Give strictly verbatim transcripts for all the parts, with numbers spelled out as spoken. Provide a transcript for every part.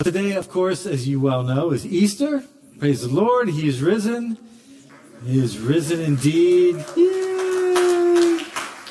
Today, of course, as you well know, is Easter. Praise the Lord. He is risen. He is risen indeed. Yay!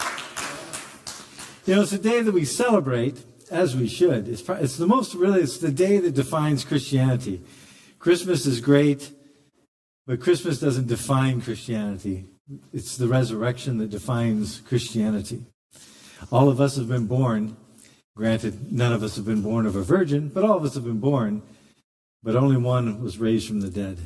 You know, it's a day that we celebrate, as we should. It's, it's the most, really, it's the day that defines Christianity. Christmas is great, but Christmas doesn't define Christianity. It's the resurrection that defines Christianity. All of us have been born. Granted, none of us have been born of a virgin, but all of us have been born. But only one was raised from the dead.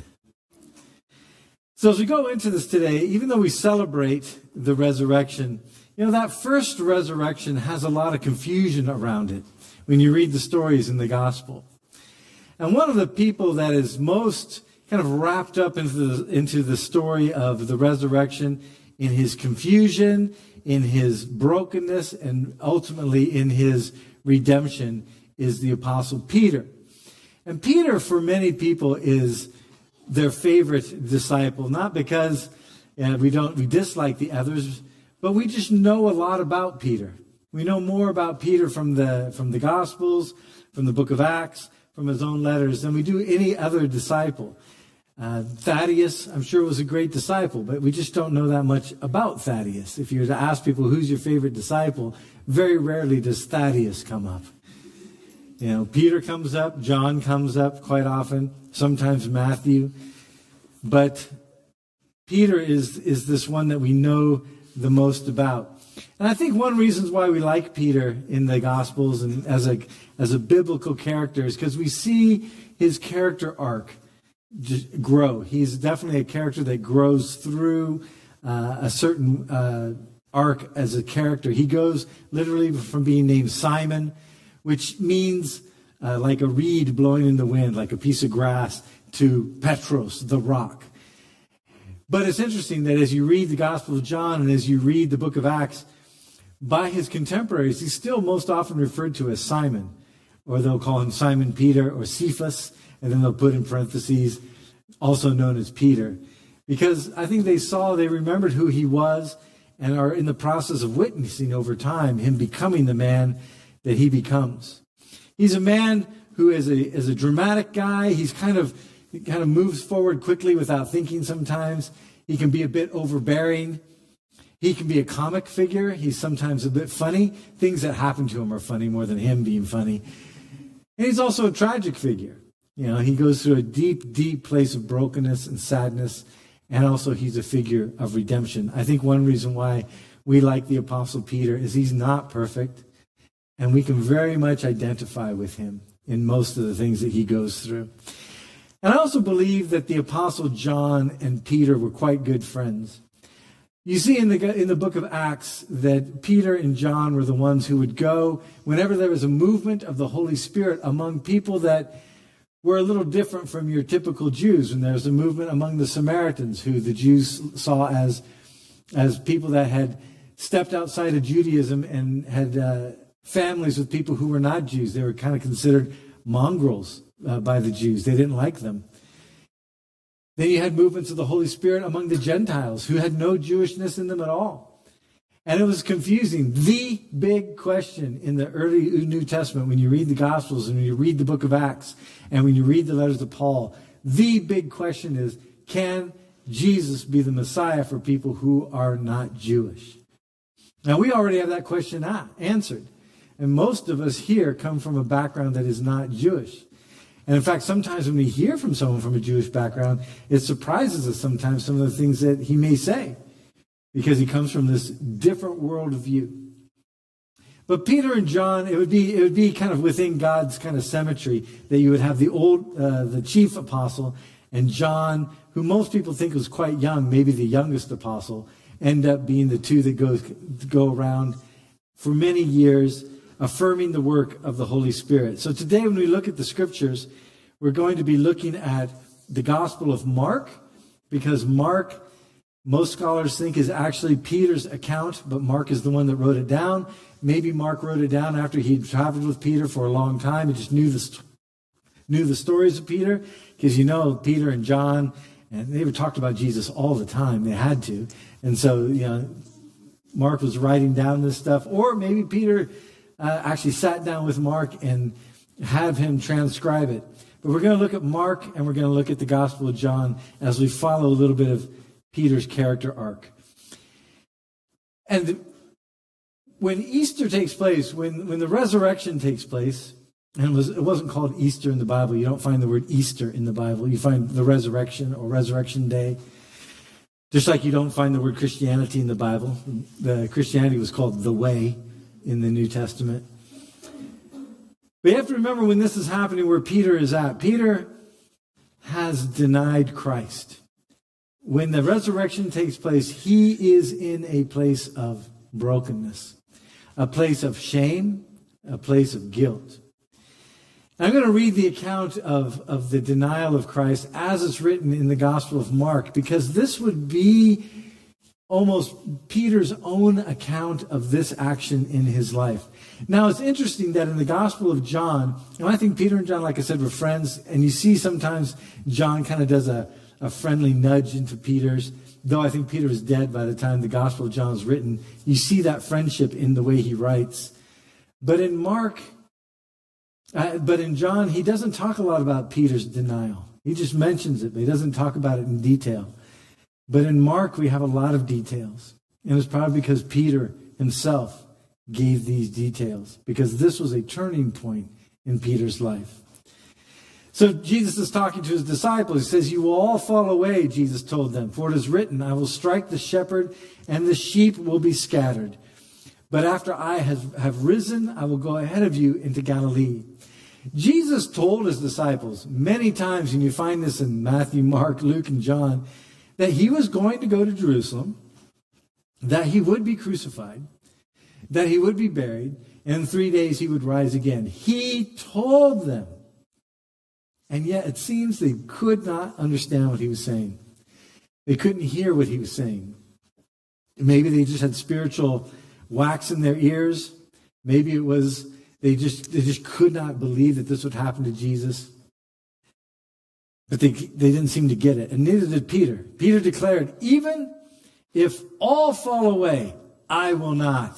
So as we go into this today, even though we celebrate the resurrection, you know, that first resurrection has a lot of confusion around it when you read the stories in the gospel. And one of the people that is most kind of wrapped up into the, into the story of the resurrection, in his confusion, in his brokenness, and ultimately in his redemption, is the Apostle Peter. And Peter, for many people, is their favorite disciple, not because uh, we don't we dislike the others, but we just know a lot about Peter. We know more about Peter from the from the Gospels, from the book of Acts, from his own letters, than we do any other disciple. Uh, Thaddeus, I'm sure, was a great disciple, but we just don't know that much about Thaddeus. If you were to ask people who's your favorite disciple, very rarely does Thaddeus come up. You know, Peter comes up, John comes up quite often, sometimes Matthew. But Peter is, is this one that we know the most about. And I think one reason why we like Peter in the Gospels and as a, as a biblical character is because we see his character arc just grow. He's definitely a character that grows through uh, a certain uh, arc as a character. He goes literally from being named Simon, which means uh, like a reed blowing in the wind, like a piece of grass, to Petros, the rock. But it's interesting that as you read the Gospel of John and as you read the book of Acts, by his contemporaries, he's still most often referred to as Simon, or they'll call him Simon Peter or Cephas, and then they'll put in parentheses, also known as Peter, because I think they saw, they remembered who he was and are in the process of witnessing over time him becoming the man that he becomes. He's a man who is a is a dramatic guy. He's kind of he kind of moves forward quickly without thinking sometimes. He can be a bit overbearing. He can be a comic figure. He's sometimes a bit funny. Things that happen to him are funny more than him being funny. And he's also a tragic figure. You know, he goes through a deep, deep place of brokenness and sadness, and also he's a figure of redemption. I think one reason why we like the Apostle Peter is he's not perfect, and we can very much identify with him in most of the things that he goes through. And I also believe that the Apostle John and Peter were quite good friends. You see in the in the book of Acts that Peter and John were the ones who would go whenever there was a movement of the Holy Spirit among people that were a little different from your typical Jews. And there was a movement among the Samaritans, who the Jews saw as, as people that had stepped outside of Judaism and had uh, families with people who were not Jews. They were kind of considered mongrels uh, by the Jews. They didn't like them. Then you had movements of the Holy Spirit among the Gentiles who had no Jewishness in them at all. And it was confusing. The big question in the early New Testament, when you read the Gospels and when you read the book of Acts and when you read the letters of Paul, the big question is, can Jesus be the Messiah for people who are not Jewish? Now, we already have that question answered. And most of us here come from a background that is not Jewish. And in fact, sometimes when we hear from someone from a Jewish background, it surprises us sometimes some of the things that he may say, because he comes from this different worldview. But Peter and John, it would be it would be kind of within God's kind of symmetry that you would have the old, uh, the chief apostle, and John, who most people think was quite young, maybe the youngest apostle, end up being the two that go go around for many years, affirming the work of the Holy Spirit. So today, when we look at the scriptures, we're going to be looking at the Gospel of Mark, because Mark, most scholars think, is actually Peter's account, but Mark is the one that wrote it down. Maybe Mark wrote it down after he'd traveled with Peter for a long time and just knew the, knew the stories of Peter, because you know Peter and John, and they would talk about Jesus all the time. They had to. And so, you know, Mark was writing down this stuff. Or maybe Peter uh, actually sat down with Mark and have him transcribe it. But we're going to look at Mark and we're going to look at the Gospel of John as we follow a little bit of Peter's character arc. And when Easter takes place, when, when the resurrection takes place, and it, was, it wasn't called Easter in the Bible. You don't find the word Easter in the Bible. You find the resurrection or resurrection day. Just like you don't find the word Christianity in the Bible. The Christianity was called the Way in the New Testament. But you have to remember when this is happening where Peter is at. Peter has denied Christ. When the resurrection takes place, he is in a place of brokenness, a place of shame, a place of guilt. I'm going to read the account of, of the denial of Christ as it's written in the Gospel of Mark, because this would be almost Peter's own account of this action in his life. Now, it's interesting that in the Gospel of John, and I think Peter and John, like I said, were friends, and you see sometimes John kind of does a, a friendly nudge into Peter's, though I think Peter was dead by the time the Gospel of John was written. You see that friendship in the way he writes. But in Mark, uh, but in John, he doesn't talk a lot about Peter's denial. He just mentions it, but he doesn't talk about it in detail. But in Mark, we have a lot of details. And it's probably because Peter himself gave these details, because this was a turning point in Peter's life. So Jesus is talking to his disciples. He says, "You will all fall away," Jesus told them, "for it is written, I will strike the shepherd and the sheep will be scattered. But after I have, have risen, I will go ahead of you into Galilee." Jesus told his disciples many times, and you find this in Matthew, Mark, Luke, and John, that he was going to go to Jerusalem, that he would be crucified, that he would be buried, and in three days he would rise again. He told them. And yet it seems they could not understand what he was saying. They couldn't hear what he was saying. Maybe they just had spiritual wax in their ears. Maybe it was they just they just could not believe that this would happen to Jesus. But they, they didn't seem to get it. And neither did Peter. Peter declared, "Even if all fall away, I will not."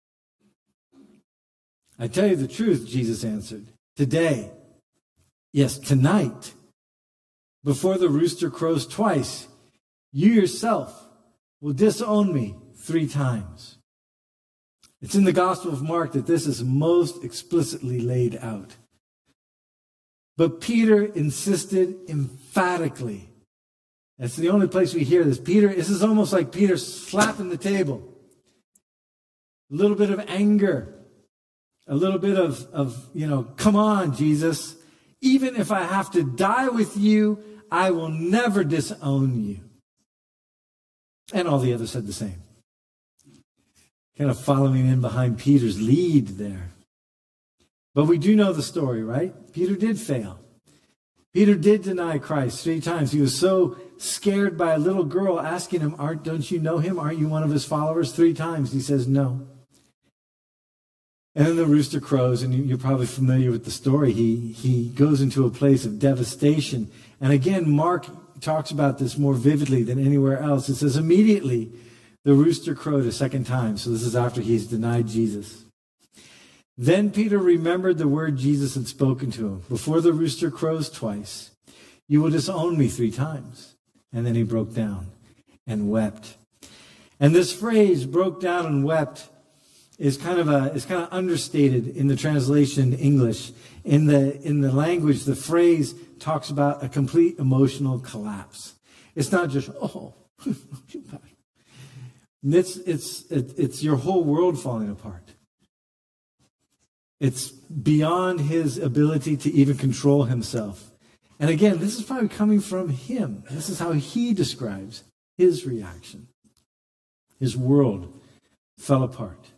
"I tell you the truth," Jesus answered. "Today, yes, tonight, before the rooster crows twice, you yourself will disown me three times." It's in the Gospel of Mark that this is most explicitly laid out. But Peter insisted emphatically. That's the only place we hear this. Peter, this is almost like Peter slapping the table. A little bit of anger. A little bit of, of, you know, "Come on, Jesus. Even if I have to die with you, I will never disown you." And all the others said the same. Kind of following in behind Peter's lead there. But we do know the story, right? Peter did fail. Peter did deny Christ three times. He was so scared by a little girl asking him, Aren't, don't you know him? Aren't you one of his followers? Three times he says no. And then the rooster crows, and you're probably familiar with the story. He, he goes into a place of devastation. And again, Mark talks about this more vividly than anywhere else. It says, immediately the rooster crowed a second time. So this is after he's denied Jesus. Then Peter remembered the word Jesus had spoken to him. "Before the rooster crows twice, you will disown me three times." And then he broke down and wept. And this phrase, "broke down and wept," is kind of a is kind of understated in the translation in English. In the in the language, the phrase talks about a complete emotional collapse. It's not just, oh, it's it's it's your whole world falling apart. It's beyond his ability to even control himself. And again, this is probably coming from him. This is how he describes his reaction. His world fell apart.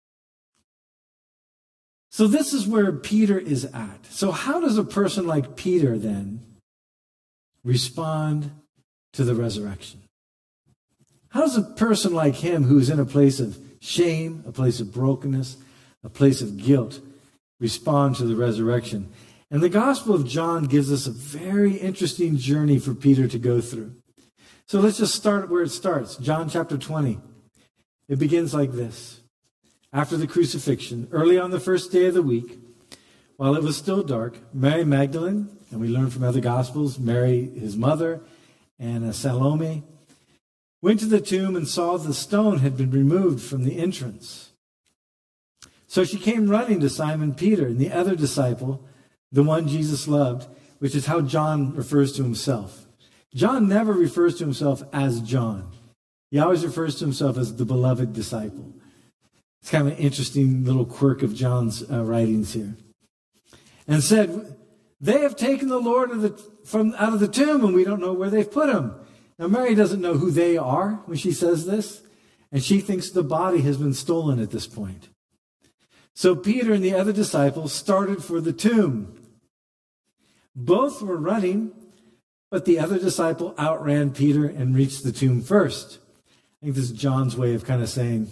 So this is where Peter is at. So how does a person like Peter then respond to the resurrection? How does a person like him, who's in a place of shame, a place of brokenness, a place of guilt, respond to the resurrection? And the Gospel of John gives us a very interesting journey for Peter to go through. So let's just start where it starts. John chapter twenty. It begins like this. After the crucifixion, early on the first day of the week, while it was still dark, Mary Magdalene, and we learn from other Gospels, Mary, his mother, and uh, Salome, went to the tomb and saw the stone had been removed from the entrance. So she came running to Simon Peter and the other disciple, the one Jesus loved, which is how John refers to himself. John never refers to himself as John. He always refers to himself as the beloved disciple. It's kind of an interesting little quirk of John's uh, writings here. And said, they have taken the Lord of the, from out of the tomb, and we don't know where they've put him. Now, Mary doesn't know who they are when she says this, and she thinks the body has been stolen at this point. So Peter and the other disciples started for the tomb. Both were running, but the other disciple outran Peter and reached the tomb first. I think this is John's way of kind of saying,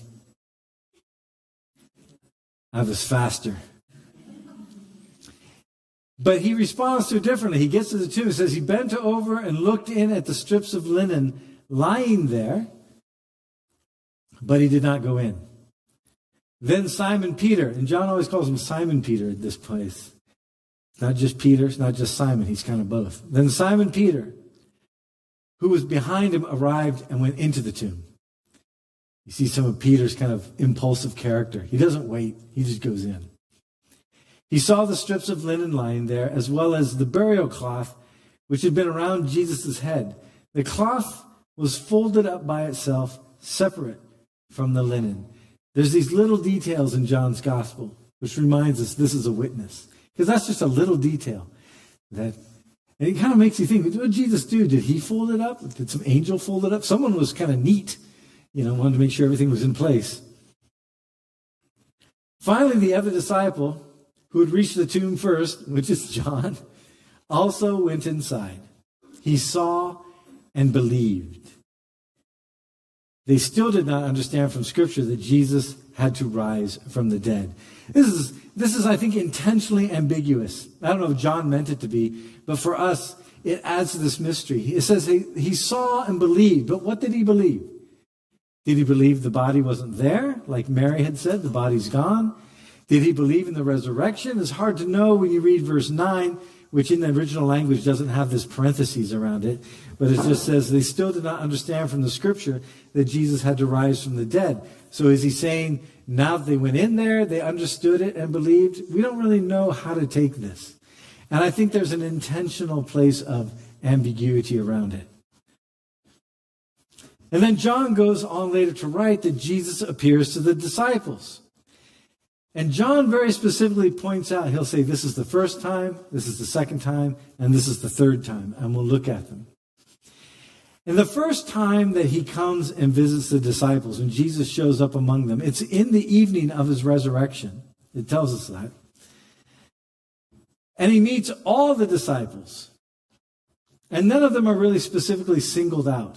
I was faster. But he responds to it differently. He gets to the tomb. It says he bent over and looked in at the strips of linen lying there, but he did not go in. Then Simon Peter, and John always calls him Simon Peter at this place. It's not just Peter, it's not just Simon, he's kind of both. Then Simon Peter, who was behind him, arrived and went into the tomb. You see some of Peter's kind of impulsive character. He doesn't wait, he just goes in. He saw the strips of linen lying there, as well as the burial cloth, which had been around Jesus' head. The cloth was folded up by itself, separate from the linen. There's these little details in John's gospel, which reminds us this is a witness. Because that's just a little detail. That, and it kind of makes you think, what did Jesus do? Did he fold it up? Did some angel fold it up? Someone was kind of neat, you know, wanted to make sure everything was in place. Finally, the other disciple, who had reached the tomb first, which is John, also went inside. He saw and believed. They still did not understand from Scripture that Jesus had to rise from the dead. This is, this is, I think, intentionally ambiguous. I don't know if John meant it to be, but for us, it adds to this mystery. It says he, he saw and believed, but what did he believe? Did he believe the body wasn't there, like Mary had said, the body's gone? Did he believe in the resurrection? It's hard to know when you read verse nine, which in the original language doesn't have this parentheses around it, but it just says they still did not understand from the Scripture that Jesus had to rise from the dead. So is he saying now that they went in there, they understood it and believed? We don't really know how to take this. And I think there's an intentional place of ambiguity around it. And then John goes on later to write that Jesus appears to the disciples. And John very specifically points out, he'll say, this is the first time, this is the second time, and this is the third time. And we'll look at them. And the first time that he comes and visits the disciples, and Jesus shows up among them, it's in the evening of his resurrection. It tells us that. And he meets all the disciples. And none of them are really specifically singled out.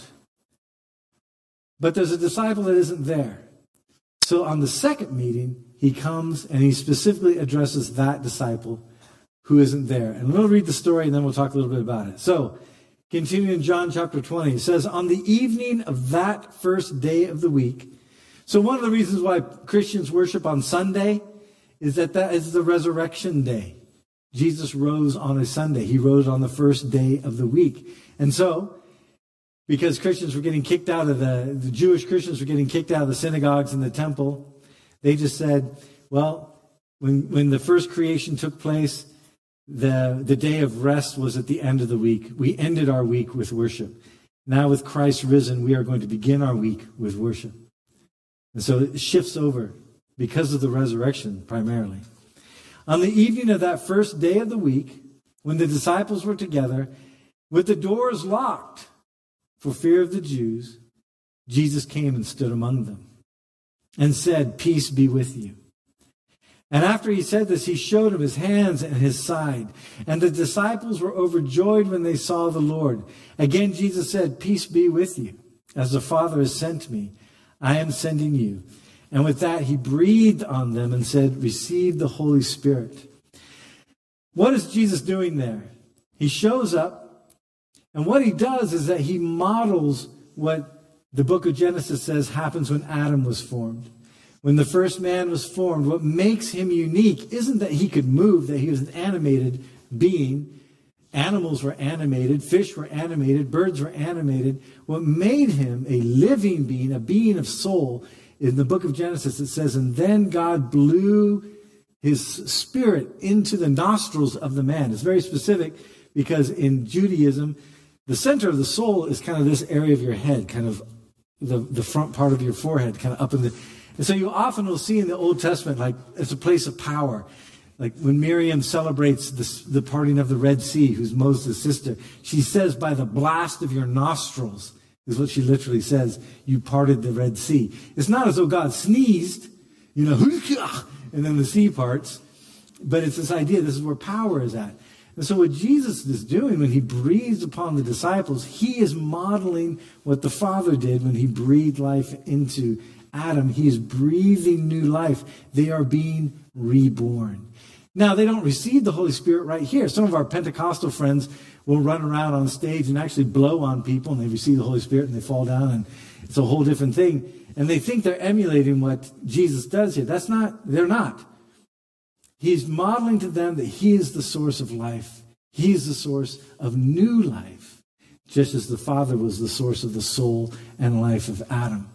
But there's a disciple that isn't there. So on the second meeting, he comes and he specifically addresses that disciple who isn't there. And we'll read the story and then we'll talk a little bit about it. So, continuing in John chapter twenty, it says, on the evening of that first day of the week. So one of the reasons why Christians worship on Sunday is that that is the resurrection day. Jesus rose on a Sunday. He rose on the first day of the week. And so, because Christians were getting kicked out of the, the Jewish Christians were getting kicked out of the synagogues and the temple, they just said, well, when, when the first creation took place, the, the day of rest was at the end of the week. We ended our week with worship. Now with Christ risen, we are going to begin our week with worship. And so it shifts over because of the resurrection primarily. On the evening of that first day of the week, when the disciples were together, with the doors locked for fear of the Jews, Jesus came and stood among them and said, peace be with you. And after he said this, he showed him his hands and his side. And the disciples were overjoyed when they saw the Lord. Again, Jesus said, peace be with you. As the Father has sent me, I am sending you. And with that, he breathed on them and said, receive the Holy Spirit. What is Jesus doing there? He shows up, and what he does is that he models what the book of Genesis says happens when Adam was formed. When the first man was formed, what makes him unique isn't that he could move, that he was an animated being. Animals were animated, fish were animated, birds were animated. What made him a living being, a being of soul, in the book of Genesis it says, and then God blew his spirit into the nostrils of the man. It's very specific because in Judaism, the center of the soul is kind of this area of your head, kind of the, the front part of your forehead, kind of up in the... And so you often will see in the Old Testament, like, it's a place of power. Like when Miriam celebrates this, the parting of the Red Sea, who's Moses' sister, she says, by the blast of your nostrils, is what she literally says, you parted the Red Sea. It's not as though God sneezed, you know, and then the sea parts, but it's this idea, this is where power is at. And so what Jesus is doing when he breathes upon the disciples, he is modeling what the Father did when he breathed life into Adam. He is breathing new life. They are being reborn. Now, they don't receive the Holy Spirit right here. Some of our Pentecostal friends will run around on stage and actually blow on people, and they receive the Holy Spirit and they fall down, and it's a whole different thing. And they think they're emulating what Jesus does here. That's not, they're not. He's modeling to them that he is the source of life. He is the source of new life, just as the Father was the source of the soul and life of Adam.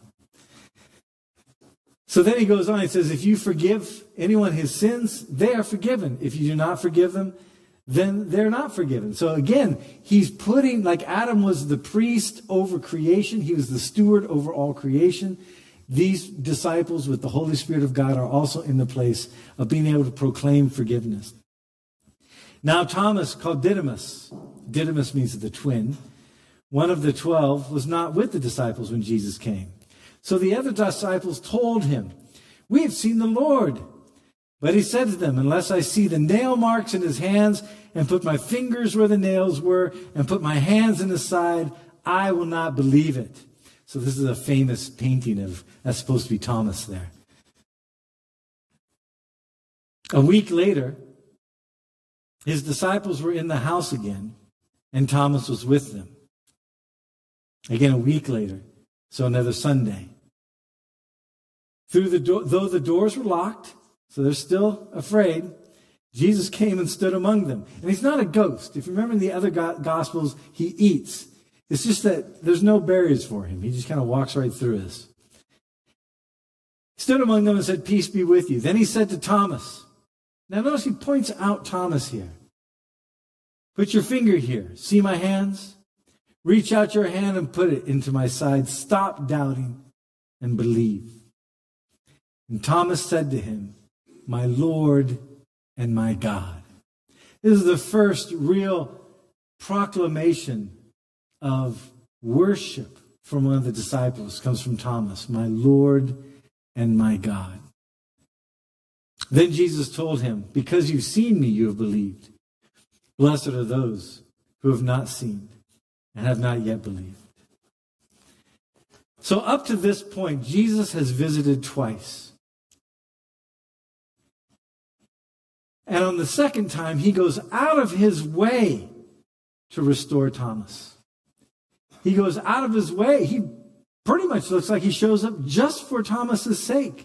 So then he goes on, he says, if you forgive anyone his sins, they are forgiven. If you do not forgive them, then they're not forgiven. So again, he's putting, like Adam was the priest over creation, he was the steward over all creation. These disciples with the Holy Spirit of God are also in the place of being able to proclaim forgiveness. Now Thomas, called Didymus, Didymus means the twin, one of the twelve, was not with the disciples when Jesus came. So the other disciples told him, we have seen the Lord. But he said to them, unless I see the nail marks in his hands and put my fingers where the nails were and put my hands in his side, I will not believe it. So this is a famous painting of, that's supposed to be Thomas there. A week later, his disciples were in the house again, and Thomas was with them. Again, a week later, so another Sunday. Through the do- though the doors were locked, so they're still afraid, Jesus came and stood among them. And he's not a ghost. If you remember in the other go- Gospels, he eats. It's just that there's no barriers for him. He just kind of walks right through us. He stood among them and said, peace be with you. Then he said to Thomas, now notice he points out Thomas here. Put your finger here. See my hands? Reach out your hand and put it into my side. Stop doubting and believe. And Thomas said to him, my Lord and my God. This is the first real proclamation of worship from one of the disciples. It comes from Thomas, my Lord and my God. Then Jesus told him, because you've seen me, you have believed. Blessed are those who have not seen and have not yet believed. So up to this point, Jesus has visited twice. And on the second time, he goes out of his way to restore Thomas. He goes out of his way. He pretty much looks like he shows up just for Thomas's sake.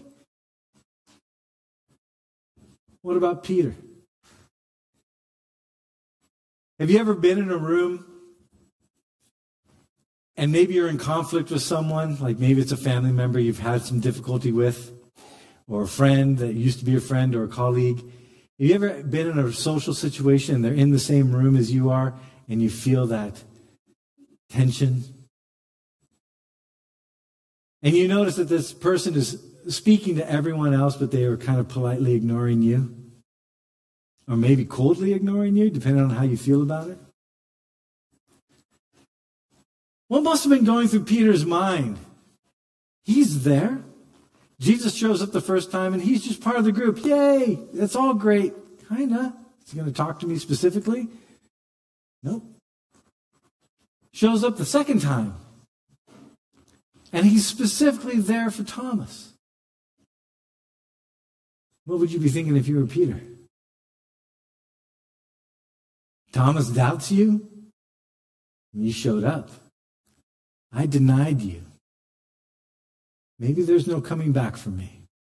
What about Peter? Have you ever been in a room and maybe you're in conflict with someone, like maybe it's a family member you've had some difficulty with, or a friend that used to be a friend or a colleague? Have you ever been in a social situation and they're in the same room as you are and you feel that tension? And you notice that this person is speaking to everyone else, but they are kind of politely ignoring you. Or maybe coldly ignoring you, depending on how you feel about it. What must have been going through Peter's mind? He's there. Jesus shows up the first time and he's just part of the group. Yay, that's all great. Kinda. Is he going to talk to me specifically? Nope. Shows up the second time. And he's specifically there for Thomas. What would you be thinking if you were Peter? Thomas doubts you? You showed up. I denied you. Maybe there's no coming back from me.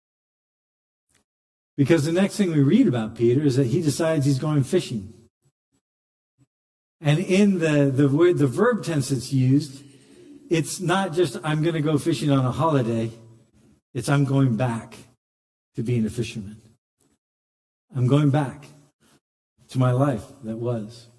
Because the next thing we read about Peter is that he decides he's going fishing. And in the, the word, the verb tense that's used, it's not just I'm going to go fishing on a holiday. It's I'm going back to being a fisherman. I'm going back to my life that was.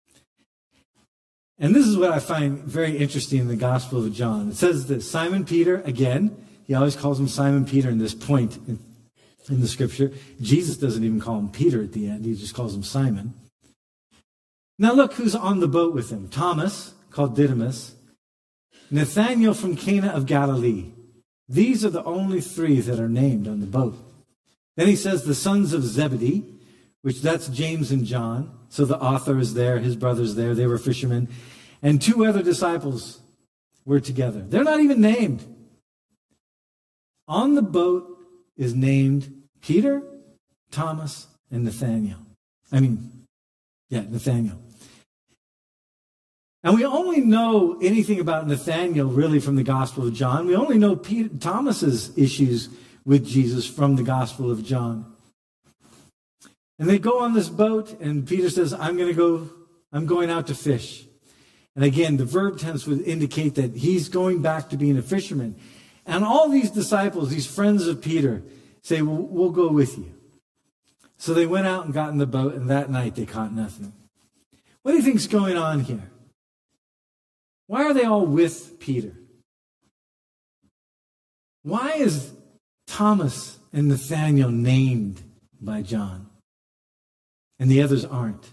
And this is what I find very interesting in the Gospel of John. It says that Simon Peter, again, he always calls him Simon Peter in this point in, in the scripture. Jesus doesn't even call him Peter at the end. He just calls him Simon. Now look who's on the boat with him. Thomas, called Didymus. Nathanael from Cana of Galilee. These are the only three that are named on the boat. Then he says the sons of Zebedee, which that's James and John. So the author is there, his brother's there, they were fishermen. And two other disciples were together. They're not even named. On the boat is named Peter, Thomas, and Nathanael. I mean, yeah, Nathanael. And we only know anything about Nathanael really from the Gospel of John. We only know Peter, Thomas's issues with Jesus from the Gospel of John. And they go on this boat, and Peter says, I'm going to go, I'm going out to fish. And again, the verb tense would indicate that he's going back to being a fisherman. And all these disciples, these friends of Peter, say, well, we'll go with you. So they went out and got in the boat, and that night they caught nothing. What do you think's going on here? Why are they all with Peter? Why is Thomas and Nathanael named by John and the others aren't? Have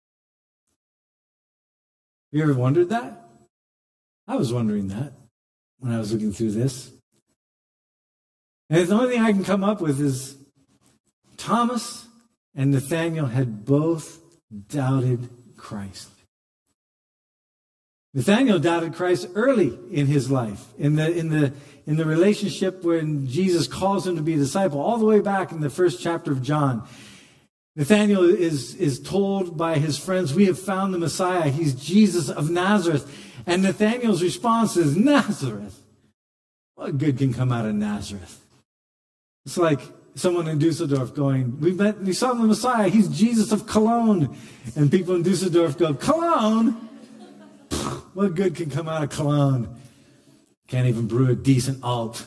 you ever wondered that? I was wondering that when I was looking through this. And the only thing I can come up with is Thomas and Nathanael had both doubted Christ. Nathanael doubted Christ early in his life, in the in the in the relationship when Jesus calls him to be a disciple, all the way back in the first chapter of John. Nathanael is, is told by his friends, we have found the Messiah. He's Jesus of Nazareth. And Nathanael's response is, Nazareth? What good can come out of Nazareth? It's like someone in Dusseldorf going, we met, we saw the Messiah. He's Jesus of Cologne. And people in Dusseldorf go, Cologne? What good can come out of Cologne? Can't even brew a decent alt.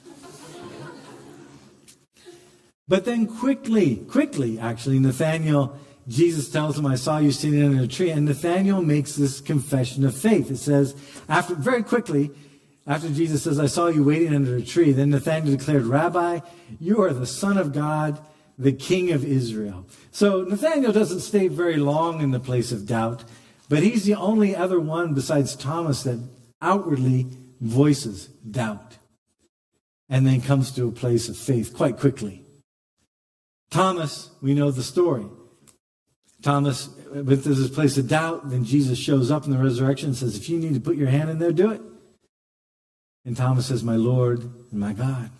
But then quickly, quickly, actually, Nathanael, Jesus tells him, I saw you sitting under a tree. And Nathanael makes this confession of faith. It says, after very quickly, after Jesus says, I saw you waiting under a tree, then Nathanael declared, Rabbi, you are the Son of God, the King of Israel. So Nathanael doesn't stay very long in the place of doubt, but he's the only other one besides Thomas that outwardly voices doubt and then comes to a place of faith quite quickly. Thomas, we know the story. Thomas went to this place of doubt, then Jesus shows up in the resurrection and says, if you need to put your hand in there, do it. And Thomas says, my Lord and my God.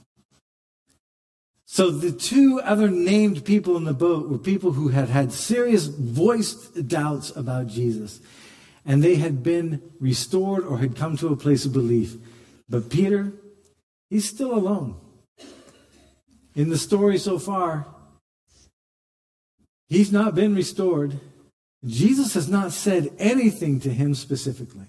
So the two other named people in the boat were people who had had serious voiced doubts about Jesus. And they had been restored or had come to a place of belief. But Peter, he's still alone. In the story so far, he's not been restored. Jesus has not said anything to him specifically.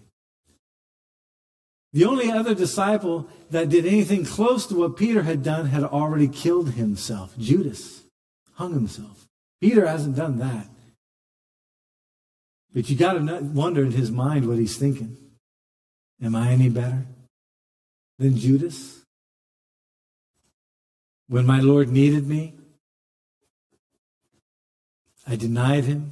The only other disciple that did anything close to what Peter had done had already killed himself. Judas hung himself. Peter hasn't done that. But you got to wonder in his mind what he's thinking. Am I any better than Judas? When my Lord needed me, I denied him.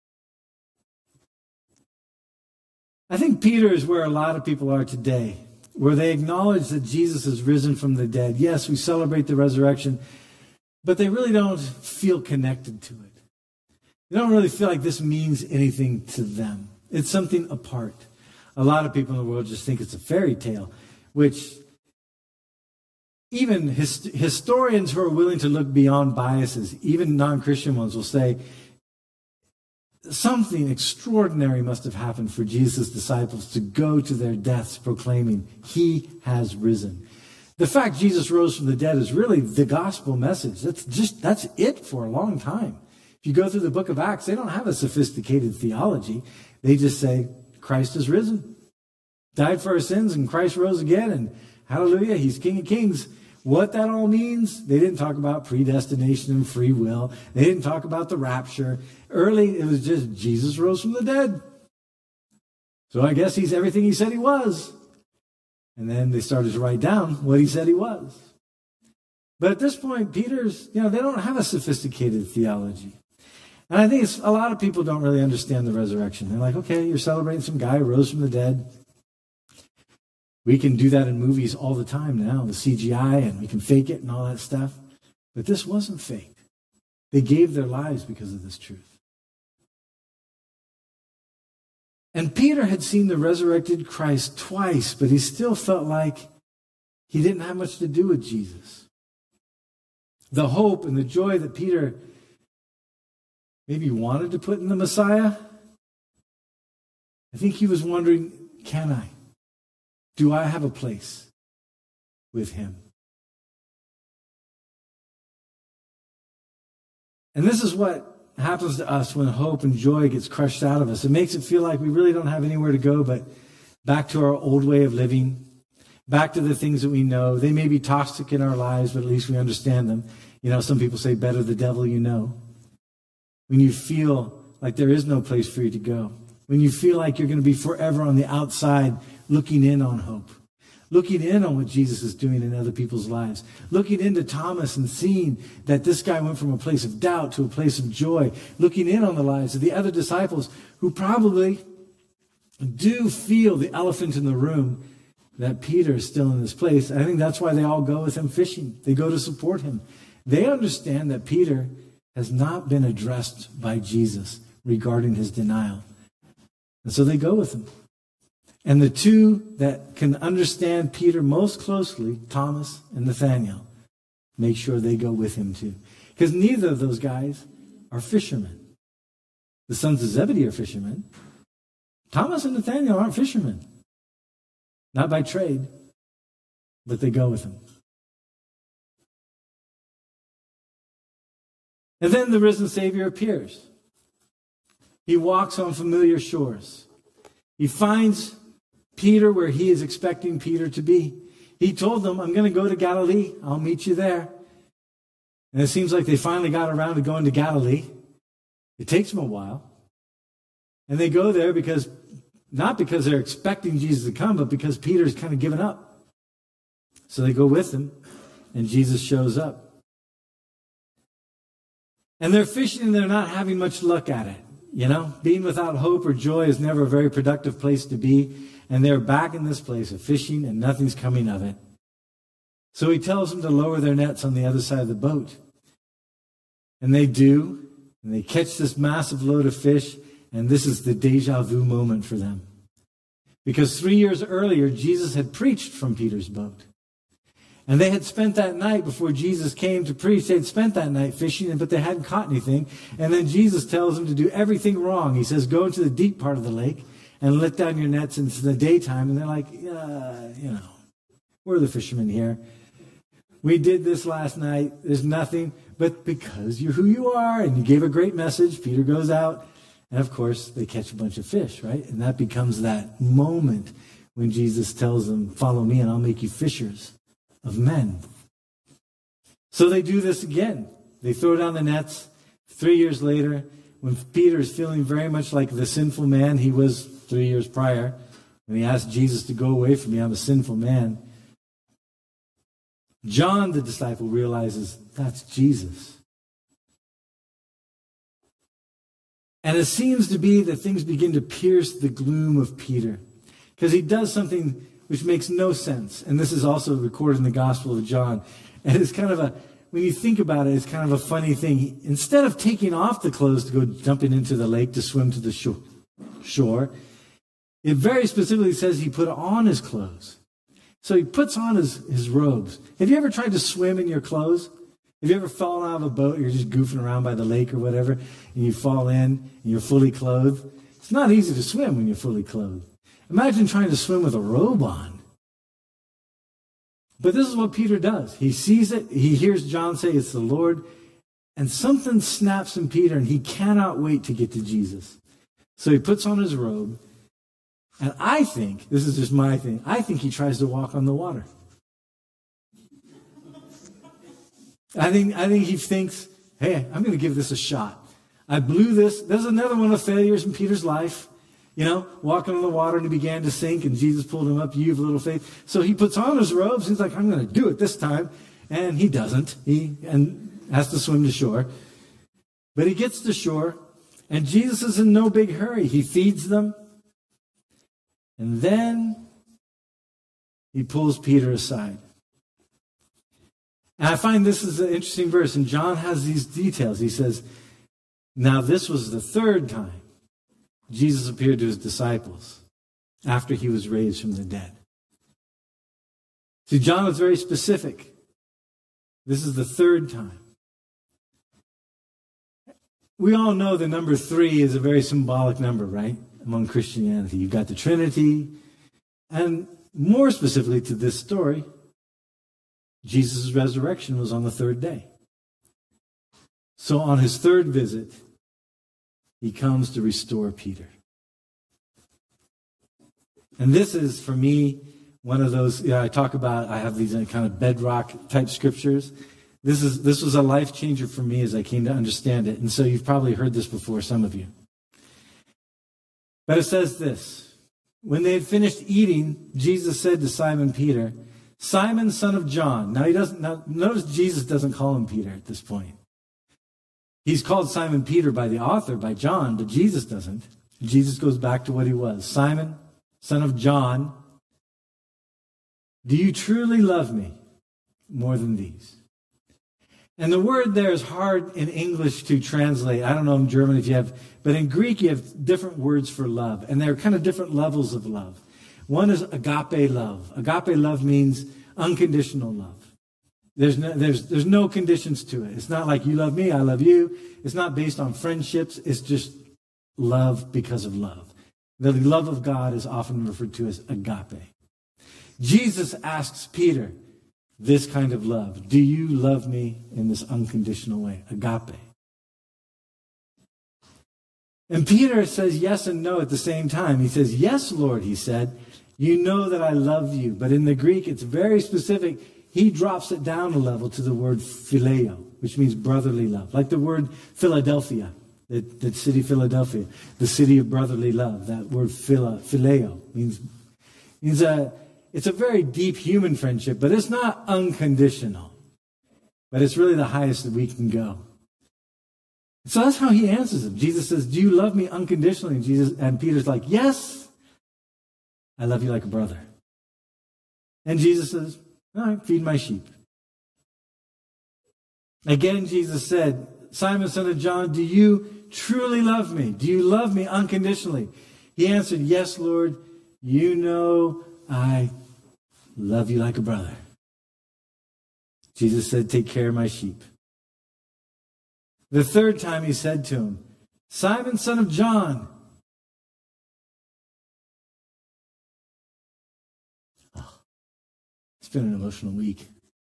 I think Peter is where a lot of people are today, where they acknowledge that Jesus has risen from the dead. Yes, we celebrate the resurrection, but they really don't feel connected to it. They don't really feel like this means anything to them. It's something apart. A lot of people in the world just think it's a fairy tale, which even his, historians who are willing to look beyond biases, even non-Christian ones, will say something extraordinary must have happened for Jesus' disciples to go to their deaths proclaiming, he has risen. The fact Jesus rose from the dead is really the gospel message. That's just, that's it for a long time. If you go through the book of Acts, they don't have a sophisticated theology. They just say, Christ is risen. Died for our sins and Christ rose again and hallelujah, he's King of Kings. What that all means, they didn't talk about predestination and free will. They didn't talk about the rapture. Early, it was just Jesus rose from the dead. So I guess he's everything he said he was. And then they started to write down what he said he was. But at this point, Peter's, you know, they don't have a sophisticated theology. And I think it's, a lot of people don't really understand the resurrection. They're like, okay, you're celebrating some guy who rose from the dead. We can do that in movies all the time now, the C G I, and we can fake it and all that stuff. But this wasn't fake. They gave their lives because of this truth. And Peter had seen the resurrected Christ twice, but he still felt like he didn't have much to do with Jesus. The hope and the joy that Peter maybe wanted to put in the Messiah, I think he was wondering, can I? Do I have a place with him? And this is what happens to us when hope and joy gets crushed out of us. It makes it feel like we really don't have anywhere to go but back to our old way of living, back to the things that we know. They may be toxic in our lives, but at least we understand them. You know, some people say, better the devil you know. When you feel like there is no place for you to go. When you feel like you're going to be forever on the outside looking in on hope. Looking in on what Jesus is doing in other people's lives. Looking into Thomas and seeing that this guy went from a place of doubt to a place of joy. Looking in on the lives of the other disciples who probably do feel the elephant in the room that Peter is still in this place. I think that's why they all go with him fishing. They go to support him. They understand that Peter has not been addressed by Jesus regarding his denial. And so they go with him. And the two that can understand Peter most closely, Thomas and Nathanael, make sure they go with him too. Because neither of those guys are fishermen. The sons of Zebedee are fishermen. Thomas and Nathanael aren't fishermen. Not by trade, but they go with him. And then the risen Savior appears. He walks on familiar shores. He finds Peter where he is expecting Peter to be. He told them, I'm going to go to Galilee. I'll meet you there. And it seems like they finally got around to going to Galilee. It takes them a while. And they go there because, not because they're expecting Jesus to come, but because Peter's kind of given up. So they go with him, and Jesus shows up. And they're fishing and they're not having much luck at it. You know, being without hope or joy is never a very productive place to be. And they're back in this place of fishing and nothing's coming of it. So he tells them to lower their nets on the other side of the boat. And they do. And they catch this massive load of fish. And this is the deja vu moment for them. Because three years earlier, Jesus had preached from Peter's boat. And they had spent that night before Jesus came to preach. They had spent that night fishing, but they hadn't caught anything. And then Jesus tells them to do everything wrong. He says, go into the deep part of the lake and let down your nets into the daytime. And they're like, uh, you know, we're the fishermen here. We did this last night. There's nothing. But because you're who you are and you gave a great message, Peter goes out. And of course, they catch a bunch of fish, right? And that becomes that moment when Jesus tells them, follow me and I'll make you fishers of men. So they do this again. They throw down the nets. Three years later, when Peter is feeling very much like the sinful man he was three years prior, when he asked Jesus to go away from me, I'm a sinful man. John, the disciple, realizes that's Jesus. And it seems to be that things begin to pierce the gloom of Peter, because he does something which makes no sense. And this is also recorded in the Gospel of John. And it's kind of a, when you think about it, it's kind of a funny thing. He, instead of taking off the clothes to go jumping into the lake to swim to the shore, shore, it very specifically says he put on his clothes. So he puts on his, his robes. Have you ever tried to swim in your clothes? Have you ever fallen out of a boat? You're just goofing around by the lake or whatever, and you fall in and you're fully clothed. It's not easy to swim when you're fully clothed. Imagine trying to swim with a robe on. But this is what Peter does. He sees it. He hears John say it's the Lord. And something snaps in Peter, and he cannot wait to get to Jesus. So he puts on his robe. And I think, this is just my thing, I think he tries to walk on the water. I think, I think he thinks, hey, I'm going to give this a shot. I blew this. There's another one of the failures in Peter's life. You know, walking on the water, and he began to sink, and Jesus pulled him up. You have little faith. So he puts on his robes. He's like, I'm going to do it this time. And he doesn't. He and has to swim to shore. But he gets to shore, and Jesus is in no big hurry. He feeds them. And then he pulls Peter aside. And I find this is an interesting verse. And John has these details. He says, now this was the third time Jesus appeared to his disciples after he was raised from the dead. See, John was very specific. This is the third time. We all know the number three is a very symbolic number, right? Among Christianity. You've got the Trinity. And more specifically to this story, Jesus' resurrection was on the third day. So on his third visit, he comes to restore Peter. And this is, for me, one of those, you know, I talk about, I have these kind of bedrock type scriptures. This is this was a life changer for me as I came to understand it. And so you've probably heard this before, some of you. But it says this. When they had finished eating, Jesus said to Simon Peter, Simon, son of John. Now he doesn't, now notice Jesus doesn't call him Peter at this point. He's called Simon Peter by the author, by John, but Jesus doesn't. Jesus goes back to what he was. Simon, son of John, do you truly love me more than these? And the word there is hard in English to translate. I don't know in German if you have, but in Greek you have different words for love, and there are kind of different levels of love. One is agape love. Agape love means unconditional love. There's no, there's, there's no conditions to it. It's not like you love me, I love you. It's not based on friendships. It's just love because of love. The love of God is often referred to as agape. Jesus asks Peter this kind of love. Do you love me in this unconditional way? Agape. And Peter says yes and no at the same time. He says, yes, Lord, he said. You know that I love you. But in the Greek, it's very specific. He drops it down a level to the word phileo, which means brotherly love. Like the word Philadelphia, the, the city Philadelphia, the city of brotherly love. That word phila, phileo means, means a, it's a very deep human friendship, but it's not unconditional. But it's really the highest that we can go. So that's how he answers him. Jesus says, do you love me unconditionally? And, Jesus, and Peter's like, yes, I love you like a brother. And Jesus says, all right, feed my sheep. Again, Jesus said, Simon, son of John, do you truly love me? Do you love me unconditionally? He answered, yes, Lord, you know I love you like a brother. Jesus said, take care of my sheep. The third time he said to him, Simon, son of John. Oh, it's been an emotional week.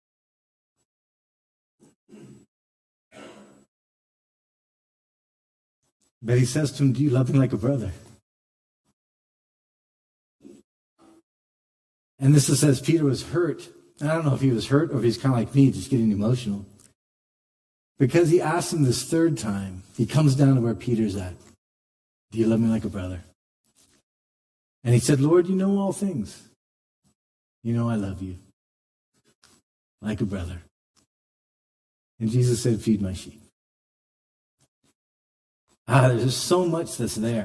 But he says to him, do you love me like a brother? And this says Peter was hurt. I don't know if he was hurt or if he's kind of like me, just getting emotional. Because he asks him this third time, he comes down to where Peter's at. Do you love me like a brother? And he said, Lord, you know all things. You know I love you like a brother. And Jesus said, feed my sheep. Ah, there's just so much that's there.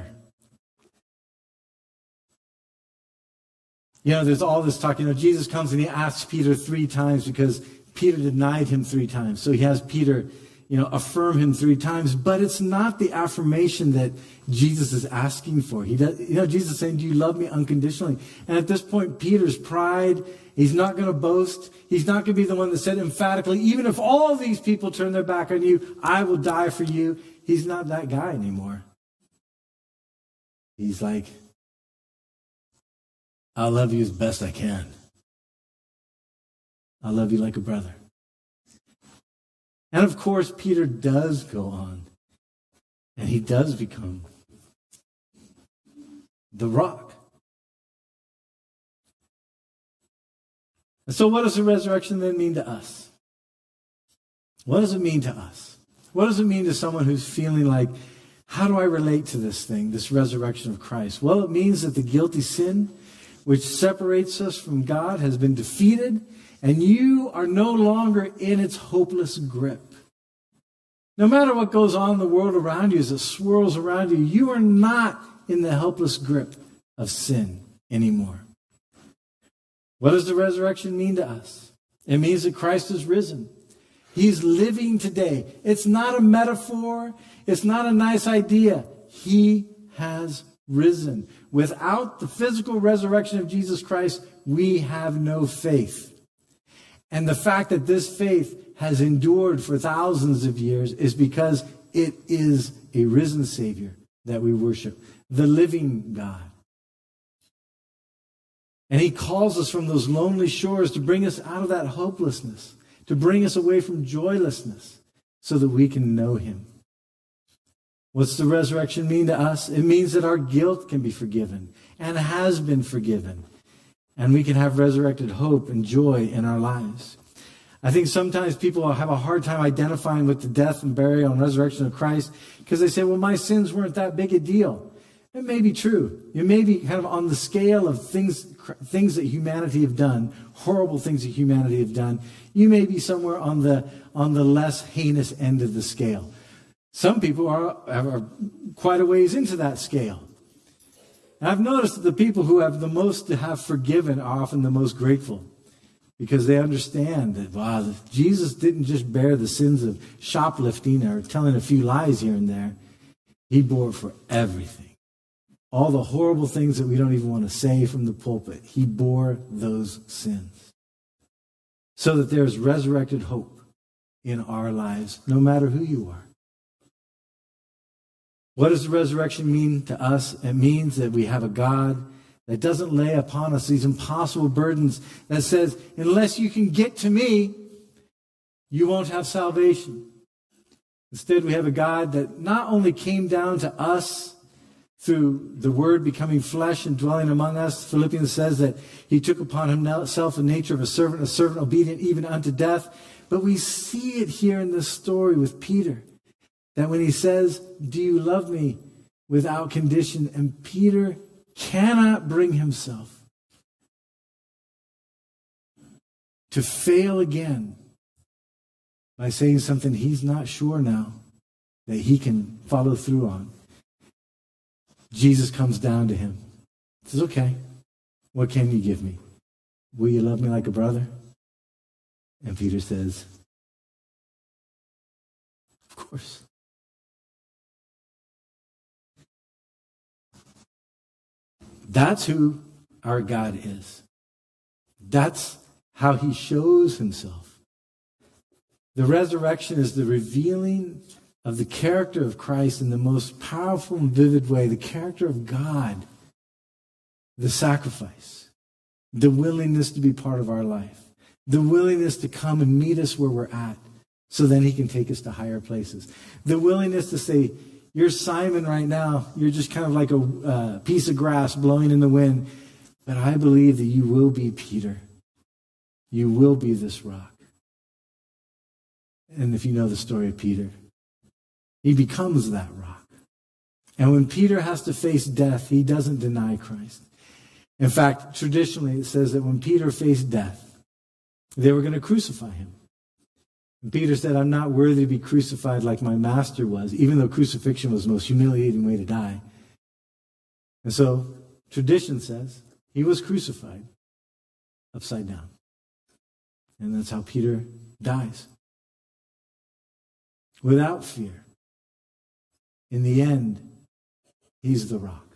You know, there's all this talk. You know, Jesus comes and he asks Peter three times because Peter denied him three times. So he has Peter, you know, affirm him three times. But it's not the affirmation that Jesus is asking for. He does, you know, Jesus is saying, do you love me unconditionally? And at this point, Peter's pride, he's not going to boast. He's not going to be the one that said emphatically, even if all these people turn their back on you, I will die for you. He's not that guy anymore. He's like, I'll love you as best I can. I love you like a brother. And of course, Peter does go on. And he does become the rock. And so what does the resurrection then mean to us? What does it mean to us? What does it mean to someone who's feeling like, how do I relate to this thing, this resurrection of Christ? Well, it means that the guilty sin which separates us from God has been defeated, and you are no longer in its hopeless grip. No matter what goes on in the world around you as it swirls around you, you are not in the helpless grip of sin anymore. What does the resurrection mean to us? It means that Christ is risen. He's living today. It's not a metaphor. It's not a nice idea. He has risen. Without the physical resurrection of Jesus Christ, we have no faith. And the fact that this faith has endured for thousands of years is because it is a risen Savior that we worship, the living God. And he calls us from those lonely shores to bring us out of that hopelessness, to bring us away from joylessness so that we can know him. What's the resurrection mean to us? It means that our guilt can be forgiven and has been forgiven. And we can have resurrected hope and joy in our lives. I think sometimes people have a hard time identifying with the death and burial and resurrection of Christ because they say, well, my sins weren't that big a deal. It may be true. It may be kind of on the scale of things, things that humanity have done, horrible things that humanity have done. You may be somewhere on the, on the less heinous end of the scale. Some people are, are quite a ways into that scale. And I've noticed that the people who have the most to have forgiven are often the most grateful because they understand that, wow, Jesus didn't just bear the sins of shoplifting or telling a few lies here and there. He bore for everything. All the horrible things that we don't even want to say from the pulpit. He bore those sins so that there's resurrected hope in our lives, no matter who you are. What does the resurrection mean to us? It means that we have a God that doesn't lay upon us these impossible burdens, that says, unless you can get to me, you won't have salvation. Instead, we have a God that not only came down to us through the Word becoming flesh and dwelling among us. Philippians says that he took upon himself the nature of a servant, a servant obedient even unto death. But we see it here in this story with Peter, that when he says, do you love me, without condition, and Peter cannot bring himself to fail again by saying something he's not sure now that he can follow through on. Jesus comes down to him. He says, okay, what can you give me? Will you love me like a brother? And Peter says, of course. That's who our God is. That's how he shows himself. The resurrection is the revealing of the character of Christ in the most powerful and vivid way, the character of God, the sacrifice, the willingness to be part of our life, the willingness to come and meet us where we're at so then he can take us to higher places, the willingness to say, you're Simon right now. You're just kind of like a uh, piece of grass blowing in the wind. But I believe that you will be Peter. You will be this rock. And if you know the story of Peter, he becomes that rock. And when Peter has to face death, he doesn't deny Christ. In fact, traditionally it says that when Peter faced death, they were going to crucify him. And Peter said, I'm not worthy to be crucified like my master was, even though crucifixion was the most humiliating way to die. And so tradition says he was crucified upside down. And that's how Peter dies. Without fear. In the end, he's the rock.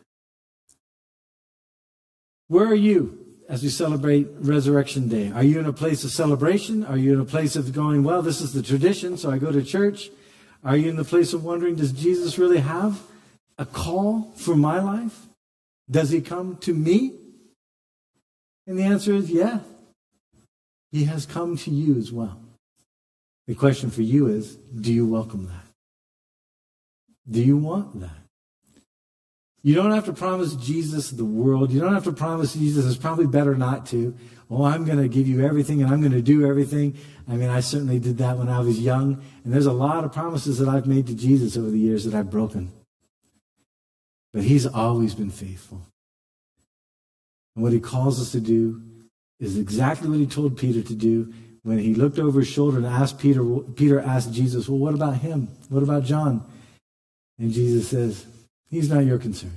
Where are you as we celebrate Resurrection Day? Are you in a place of celebration? Are you in a place of going, well, this is the tradition, so I go to church? Are you in the place of wondering, does Jesus really have a call for my life? Does he come to me? And the answer is yeah. He has come to you as well. The question for you is, do you welcome that? Do you want that? You don't have to promise Jesus the world. You don't have to promise Jesus. It's probably better not to. Oh, I'm going to give you everything and I'm going to do everything. I mean, I certainly did that when I was young. And there's a lot of promises that I've made to Jesus over the years that I've broken. But he's always been faithful. And what he calls us to do is exactly what he told Peter to do when he looked over his shoulder and asked Peter, Peter asked Jesus, well, what about him? What about John? And Jesus says, he's not your concern.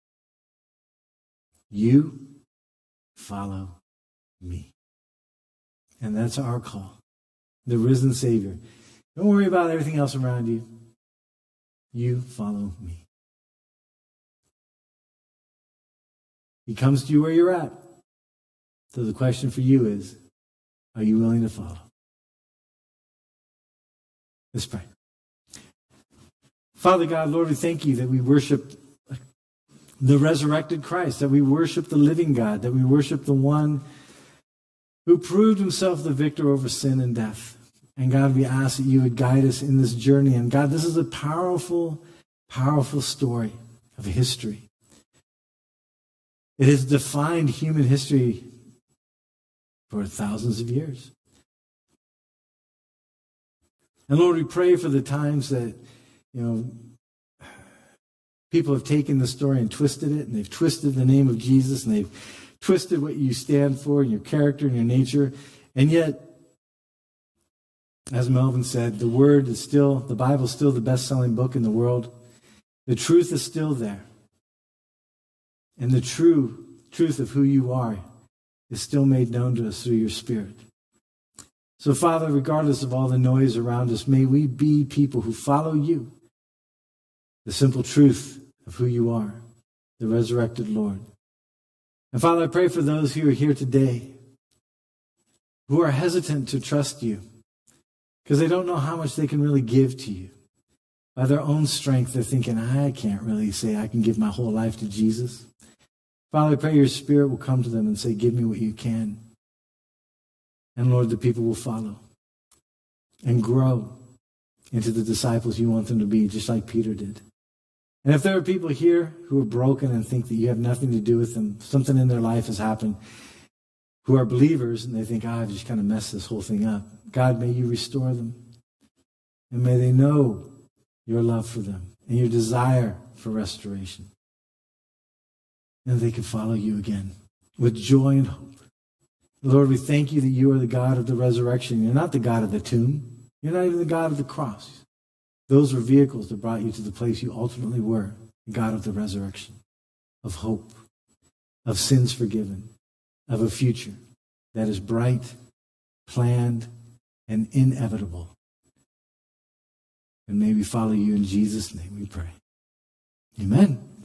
You follow me. And that's our call. The risen Savior. Don't worry about everything else around you. You follow me. He comes to you where you're at. So the question for you is, are you willing to follow? Let's pray. Father God, Lord, we thank you that we worship the resurrected Christ, that we worship the living God, that we worship the one who proved himself the victor over sin and death. And God, we ask that you would guide us in this journey. And God, this is a powerful, powerful story of history. It has defined human history for thousands of years. And Lord, we pray for the times that, you know, people have taken the story and twisted it, and they've twisted the name of Jesus, and they've twisted what you stand for and your character and your nature. And yet, as Melvin said, the Word is still, the Bible is still the best-selling book in the world. The truth is still there. And the true truth of who you are is still made known to us through your Spirit. So, Father, regardless of all the noise around us, may we be people who follow you, the simple truth of who you are, the resurrected Lord. And Father, I pray for those who are here today who are hesitant to trust you because they don't know how much they can really give to you. By their own strength, they're thinking, I can't really say I can give my whole life to Jesus. Father, I pray your Spirit will come to them and say, give me what you can. And Lord, the people will follow and grow into the disciples you want them to be, just like Peter did. And if there are people here who are broken and think that you have nothing to do with them, something in their life has happened, who are believers and they think, oh, I've just kind of messed this whole thing up. God, may you restore them. And may they know your love for them and your desire for restoration. And they can follow you again with joy and hope. Lord, we thank you that you are the God of the resurrection. You're not the God of the tomb. You're not even the God of the cross. Those were vehicles that brought you to the place you ultimately were, the God of the resurrection, of hope, of sins forgiven, of a future that is bright, planned, and inevitable. And may we follow you in Jesus' name, we pray. Amen.